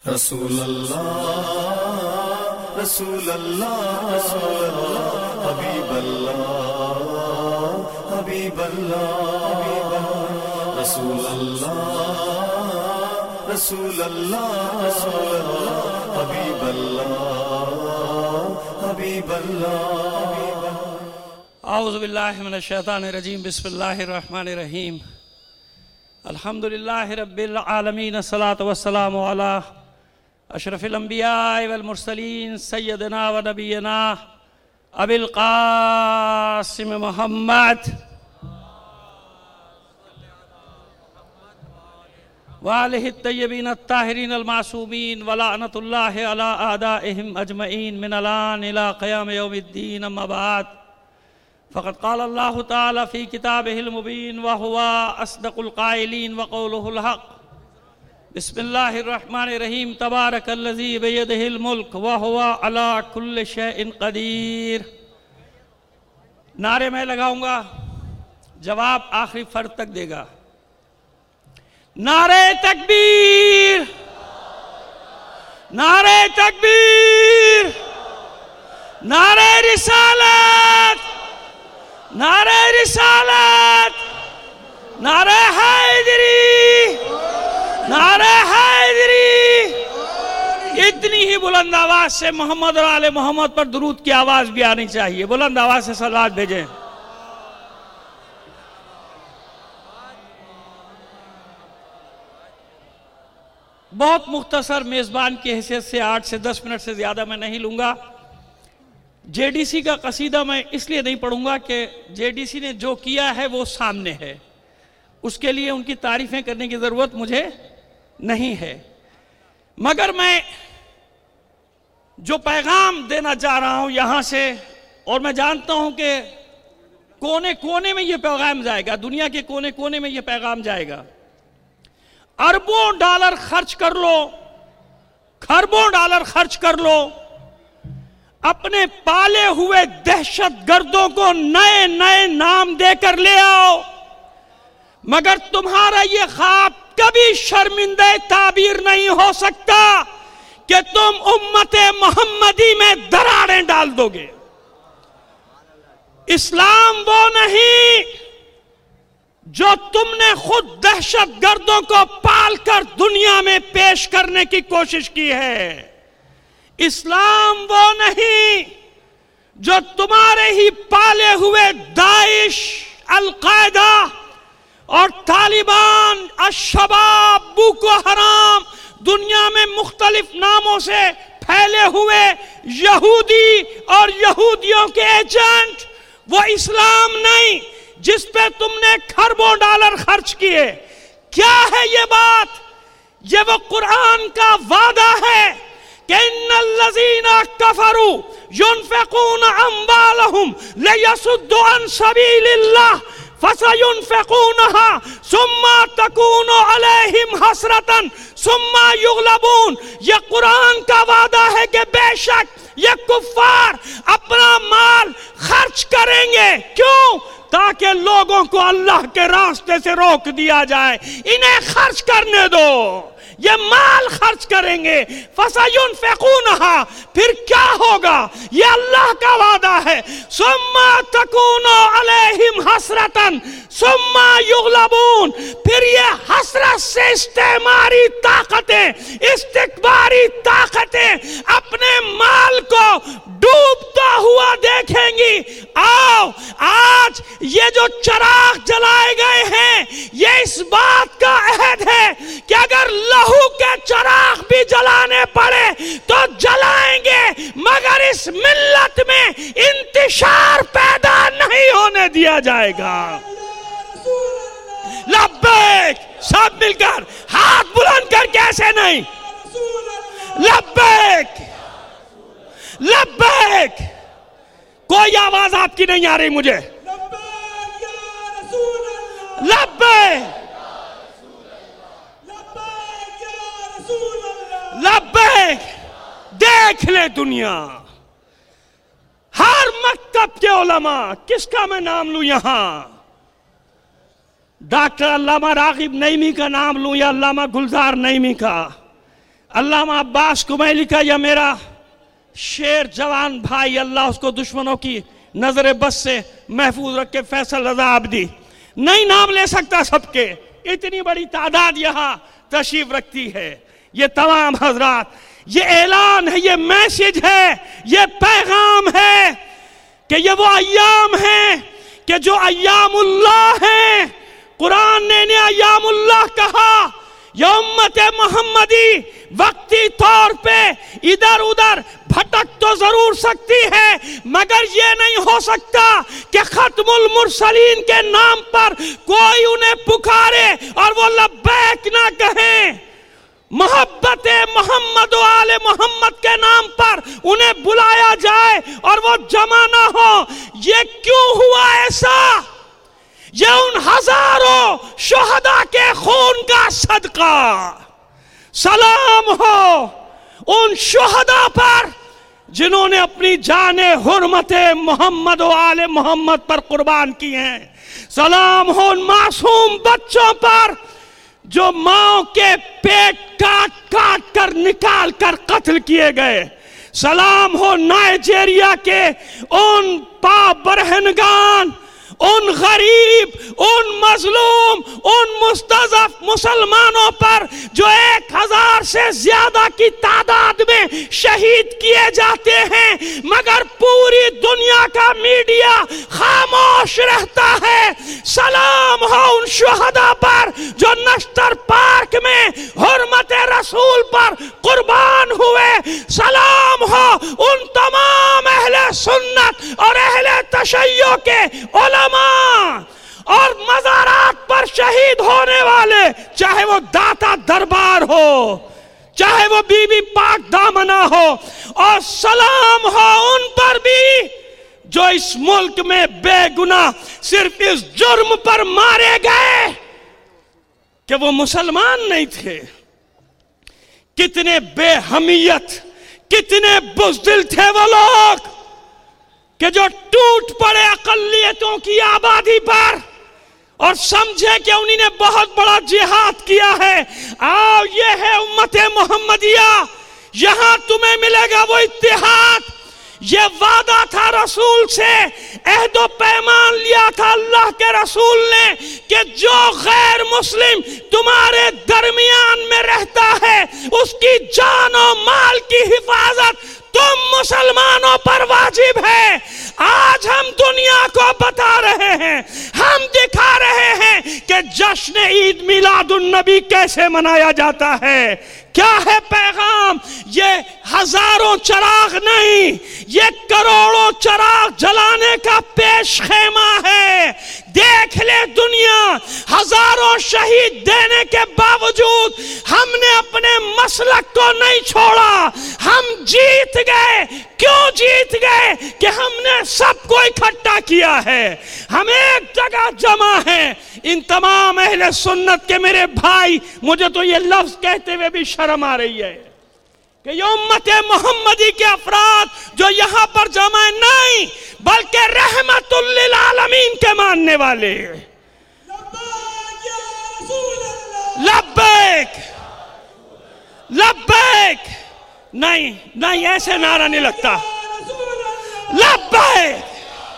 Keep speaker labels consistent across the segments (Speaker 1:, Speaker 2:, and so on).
Speaker 1: رسول اللہ رسول اللہ حبیب اللہ حبیب اللہ رسول اللہ رسول اللہ حبیب اللہ حبیب اللہ
Speaker 2: اعوذ باللہ من الشیطان الرجیم بسم اللہ الرحمن الرحیم الحمدللہ رب العالمین الصلاۃ والسلام علی اشرف الانبیاء والمرسلین سیدنا و نبینا ابی القاسم محمد وآلہ الطیبین الطاہرین المعصومین ولعنۃ اللہ علی اعدائہم اجمعین من الآن الی قیام یوم الدین اما بعد فقد قال اللہ تعالی فی کتابہ المبین وہو اصدق القائلین وقولہ الحق بسم اللہ الرحمن الرحیم تبارک الذی بیدہ الملک وہو علی کل شیء قدیر۔ نعرے میں لگاؤں گا، جواب آخری فرد تک دے گا۔ نعرہ تکبیر، نعرہ تکبیر، نعرہ رسالت، نعرہ رسالت، نعرہ حیدری، نعرہ حیدری۔ اتنی ہی بلند آواز سے محمد اور آل محمد پر درود کی آواز بھی آنی چاہیے۔ بلند آواز سے صلوات بھیجیں۔ بہت مختصر میزبان کی حیثیت سے 8 سے 10 منٹ سے زیادہ میں نہیں لوں گا۔ جے ڈی سی کا قصیدہ میں اس لیے نہیں پڑھوں گا کہ جے ڈی سی نے جو کیا ہے وہ سامنے ہے، اس کے لیے ان کی تعریفیں کرنے کی ضرورت مجھے نہیں ہے، مگر میں جو پیغام دینا چاہ رہا ہوں یہاں سے، اور میں جانتا ہوں کہ کونے کونے میں یہ پیغام جائے گا، دنیا کے کونے کونے میں یہ پیغام جائے گا۔ اربوں ڈالر خرچ کر لو، خربوں ڈالر خرچ کر لو، اپنے پالے ہوئے دہشت گردوں کو نئے نئے نام دے کر لے آؤ، مگر تمہارا یہ خواب کبھی شرمندہ تعبیر نہیں ہو سکتا کہ تم امت محمدی میں دراڑیں ڈال دو گے۔ اسلام وہ نہیں جو تم نے خود دہشت گردوں کو پال کر دنیا میں پیش کرنے کی کوشش کی ہے۔ اسلام وہ نہیں جو تمہارے ہی پالے ہوئے داعش، القاعدہ اور طالبان، الشباب، بوکو حرام، دنیا میں مختلف ناموں سے پھیلے ہوئے یہودی اور یہودیوں کے ایجنٹ، وہ اسلام نہیں جس پہ تم نے کھربوں ڈالر خرچ کیے۔ کیا ہے یہ بات؟ یہ وہ قرآن کا وعدہ ہے کہ ان الذین کفروا ينفقون اموالهم ليصدوا عن سبيل الله فسينفقونها ثم تكون عليهم حسرة ثم يغلبون۔ یہ قرآن کا وعدہ ہے کہ بے شک یہ کفار اپنا مال خرچ کریں گے۔ کیوں؟ تاکہ لوگوں کو اللہ کے راستے سے روک دیا جائے۔ انہیں خرچ کرنے دو، یہ مال خرچ کریں گے۔ فَسَيُنْفِقُونَهَا، پھر کیا ہوگا؟ یہ اللہ کا وعدہ ہے۔ ثُمَّ تَكُونُ عَلَيْهِمْ حَسْرَةً ثُمَّ يُغْلَبُونَ، پھر یہ حسرت سے استعماری طاقتیں، استکباری طاقتیں اپنے مال کو ڈوبتا ہوا دیکھیں گی۔ آؤ، آج یہ جو چراغ جلائے گئے ہیں، یہ اس بات کا عہد ہے کہ اگر لہو کے چراغ بھی جلانے پڑے تو جلائیں گے، مگر اس ملت میں انتشار پیدا نہیں ہونے دیا جائے گا۔ لبیک، سب مل کر ہاتھ بلند کر کے ایسے نہیں، لبیک لبیک۔ کوئی آواز آپ کی نہیں آ رہی مجھے۔ لبیک لبیک۔ دیکھ لے دنیا، ہر مکتب کے علماء، کس کا میں نام لوں یہاں؟ ڈاکٹر علامہ راغب نعیمی کا نام لوں یا علامہ گلزار نعیمی کا؟ علامہ عباس کمیلی کا یہ میرا شیر جوان بھائی، اللہ اس کو دشمنوں کی نظر بس سے محفوظ رکھے، فیصل رضا عابدی، نہیں نام لے سکتا سب کے، اتنی بڑی تعداد یہاں تشریف رکھتی ہے۔ یہ تمام حضرات، یہ اعلان ہے، یہ میسج ہے، یہ پیغام ہے کہ یہ وہ ایام ہیں کہ جو ایام اللہ ہیں۔ قرآن نے انہیں ایام اللہ کہا۔ یہ امت محمدی وقتی طور پہ ادھر ادھر بھٹک تو ضرور سکتی ہے، مگر یہ نہیں ہو سکتا کہ ختم المرسلین کے نام پر کوئی انہیں پکارے اور وہ لبیک نہ کہیں۔ محبت محمد و آل محمد کے نام پر انہیں بلایا جائے اور وہ جمع نہ ہو۔ یہ کیوں ہوا ایسا؟ یہ ان ہزاروں شہداء کے خون کا صدقہ۔ سلام ہو ان شہداء پر جنہوں نے اپنی جان حرمت محمد و آل محمد پر قربان کی ہیں۔ سلام ہو ان معصوم بچوں پر جو ماں کے پیٹ کاٹ کاٹ کر نکال کر قتل کیے گئے۔ سلام ہو نائجیریا کے ان پاک برہنگان، ان غریب، ان مظلوم، ان مستضعف مسلمانوں پر جو 1000 سے زیادہ کی تعداد میں شہید کیے جاتے ہیں، مگر پوری دنیا کا میڈیا خاموش رہتا ہے۔ سلام ہو ان شہداء پر جو نشتر پارک میں حرمت رسول پر قربان ہوئے۔ سلام ہو ان تمام اہل سنت اور اہل تشیع کے علماء اور مزارات پر شہید ہونے والے، چاہے وہ داتا دربار ہو، چاہے وہ بی بی پاک دامنہ ہو، اور سلام ہو ان پر بھی جو اس ملک میں بے گناہ صرف اس جرم پر مارے گئے کہ وہ مسلمان نہیں تھے۔ کتنے بے حمیت، کتنے بزدل تھے وہ لوگ کہ جو ٹوٹ پڑے اقلیتوں کی آبادی پر اور سمجھے کہ انہی نے بہت بڑا جہاد کیا ہے۔ آؤ، یہ ہے امت محمدیہ، یہاں تمہیں ملے گا وہ اتحاد۔ یہ وعدہ تھا رسول سے، عہد و پیمان لیا تھا اللہ کے رسول نے کہ جو غیر مسلم تمہارے درمیان میں رہتا ہے اس کی جان و مال کی حفاظت تم مسلمانوں پر واجب ہے۔ آج ہم دنیا کو بتا رہے ہیں، ہم دکھا رہے ہیں کہ جشن عید میلاد النبی کیسے منایا جاتا ہے۔ کیا ہے پیغام؟ یہ ہزاروں چراغ نہیں، یہ کروڑوں چراغ جلانے کا پیش خیمہ ہے۔ دیکھ لے دنیا، ہزاروں شہید دینے کے باوجود ہم نے اپنے مسلک کو نہیں چھوڑا، ہم جیت گئے۔ کیوں جیت گئے؟ کہ ہم نے سب کو اکٹھا کیا ہے، ہم ایک جگہ جمع ہیں۔ ان تمام اہل سنت کے میرے بھائی، مجھے تو یہ لفظ کہتے ہوئے بھی شرم آ رہی ہے کہ یہ امت محمدی کے افراد جو یہاں پر جمع نہیں بلکہ رحمت للعالمین کے ماننے والے، لبیک لبیک، نہیں ایسے نعرہ نہیں لگتا، لبیک۔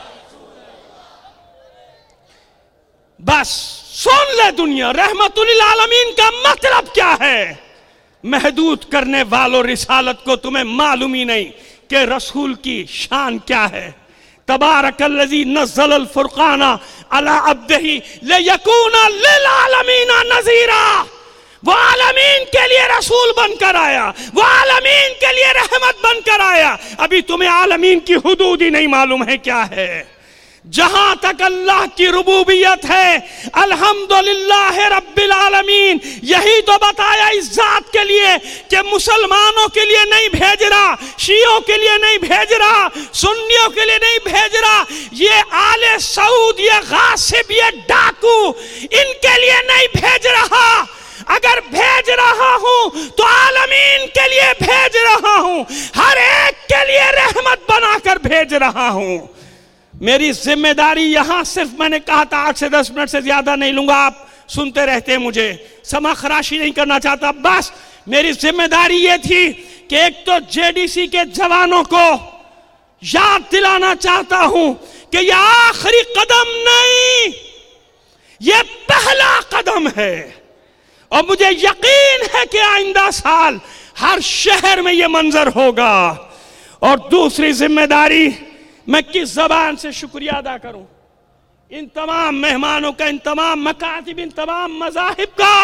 Speaker 2: بس سن لے دنیا، رحمت للعالمین کا مطلب کیا ہے؟ محدود کرنے والوں رسالت کو تمہیں معلوم ہی نہیں کہ رسول کی شان کیا ہے۔ تبارک الذی نزل الفرقان علی عبدہ لیکون للعالمین نذیرا۔ وہ عالمین کے لیے رسول بن کر آیا، وہ عالمین کے لیے رحمت بن کر آیا۔ ابھی تمہیں عالمین کی حدود ہی نہیں معلوم ہے کیا ہے۔ جہاں تک اللہ کی ربوبیت ہے، الحمدللہ رب العالمین، یہی تو بتایا اس ذات کے لیے کہ مسلمانوں کے لیے نہیں بھیج رہا، شیعوں کے لیے نہیں بھیج رہا، سنیوں کے لیے نہیں بھیج رہا، یہ آل سعود، یہ غاصب، یہ ڈاکو، ان کے لیے نہیں بھیج رہا۔ اگر بھیج رہا ہوں تو عالمین کے لیے بھیج رہا ہوں، ہر ایک کے لیے رحمت بنا کر بھیج رہا ہوں۔ میری ذمہ داری یہاں صرف میں نے کہا تھا 8 سے 10 منٹ سے زیادہ نہیں لوں گا، آپ سنتے رہتے ہیں، مجھے سما خراشی نہیں کرنا چاہتا، بس میری ذمہ داری یہ تھی کہ ایک تو جے ڈی سی کے جوانوں کو یاد دلانا چاہتا ہوں کہ یہ آخری قدم نہیں، یہ پہلا قدم ہے، اور مجھے یقین ہے کہ آئندہ سال ہر شہر میں یہ منظر ہوگا۔ اور دوسری ذمہ داری، میں کس زبان سے شکریہ ادا کروں ان تمام مہمانوں کا، ان تمام مکاتب، ان تمام مذاہب کا۔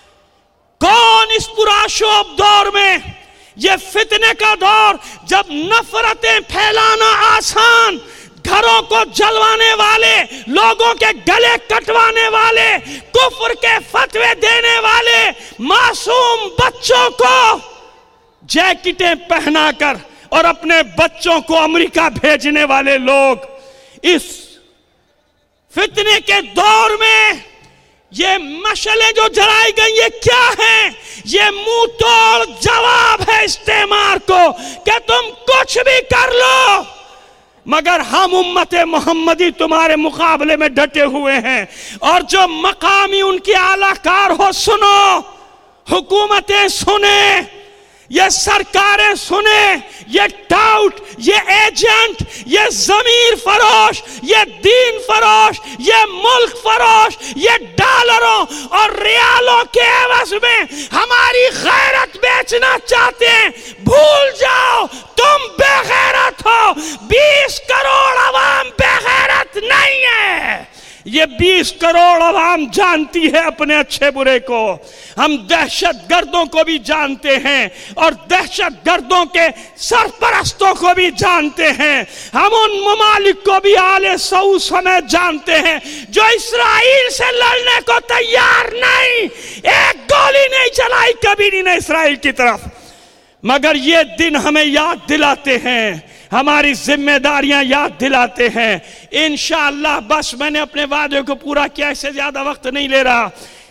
Speaker 2: کون اس پرآشوب دور میں، یہ فتنے کا دور جب نفرتیں پھیلانا آسان، گھروں کو جلوانے والے، لوگوں کے گلے کٹوانے والے، کفر کے فتوے دینے والے معصوم بچوں کو جیکٹیں پہنا کر اور اپنے بچوں کو امریکہ بھیجنے والے لوگ، اس فتنے کے دور میں یہ مشعلیں جو جلائی گئی یہ کیا ہیں؟ یہ منہ توڑ جواب ہے استعمار کو کہ تم کچھ بھی کر لو، مگر ہم امت محمدی تمہارے مقابلے میں ڈٹے ہوئے ہیں۔ اور جو مقامی ان کی اعلیٰ کار ہو، سنو، حکومتیں سنیں، یہ سرکاریں سنیں، یہ ٹاؤٹ، یہ ایجنٹ، یہ ضمیر فروش، یہ دین فروش، یہ ملک فروش، یہ ڈالروں اور ریالوں کے عوض میں ہماری غیرت بیچنا چاہتے ہیں۔ بھول جاؤ تم بے غیرت ہو، 20 کروڑ عوام بے غیرت نہیں ہے، یہ 20 کروڑ عوام جانتی ہے اپنے اچھے برے کو۔ ہم دہشت گردوں کو بھی جانتے ہیں اور دہشت گردوں کے سرپرستوں کو بھی جانتے ہیں، ہم ان ممالک کو بھی آل سعود سمیت جانتے ہیں جو اسرائیل سے لڑنے کو تیار نہیں، ایک گولی نہیں چلائی کبھی نہیں اسرائیل کی طرف، مگر یہ دن ہمیں یاد دلاتے ہیں، ہماری ذمہ داریاں یاد دلاتے ہیں۔ انشاءاللہ، بس میں نے اپنے وعدے کو پورا کیا، اس سے زیادہ وقت نہیں لے رہا۔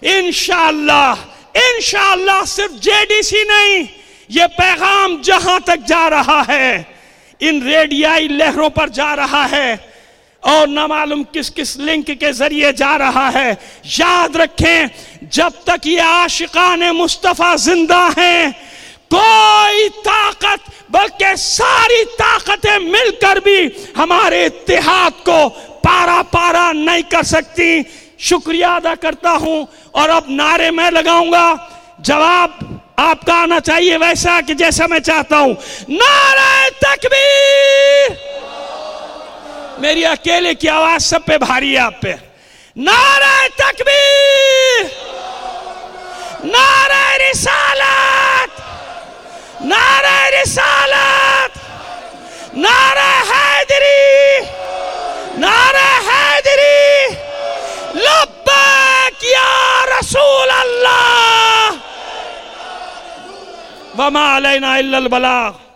Speaker 2: انشاءاللہ صرف جے ڈی سی نہیں، یہ پیغام جہاں تک جا رہا ہے، ان ریڈیائی لہروں پر جا رہا ہے اور نہ معلوم کس کس لنک کے ذریعے جا رہا ہے۔ یاد رکھیں، جب تک یہ عاشقان مصطفیٰ زندہ ہیں، کوئی طاقت بلکہ ساری طاقتیں مل کر بھی ہمارے اتحاد کو پارا پارا نہیں کر سکتی۔ شکریہ ادا کرتا ہوں، اور اب نعرے میں لگاؤں گا، جواب آپ کا آنا چاہیے ویسا کہ جیسا میں چاہتا ہوں۔ نعرہ تکبیر! میری اکیلے کی آواز سب پہ بھاری ہے آپ پہ۔ نعرہ تکبیر! نعرہ رسالت! نعرہ رسالت! نعرہ حیدری! نعرہ حیدری! لبیک یا رسول اللہ! وما علینا الا البلاغ۔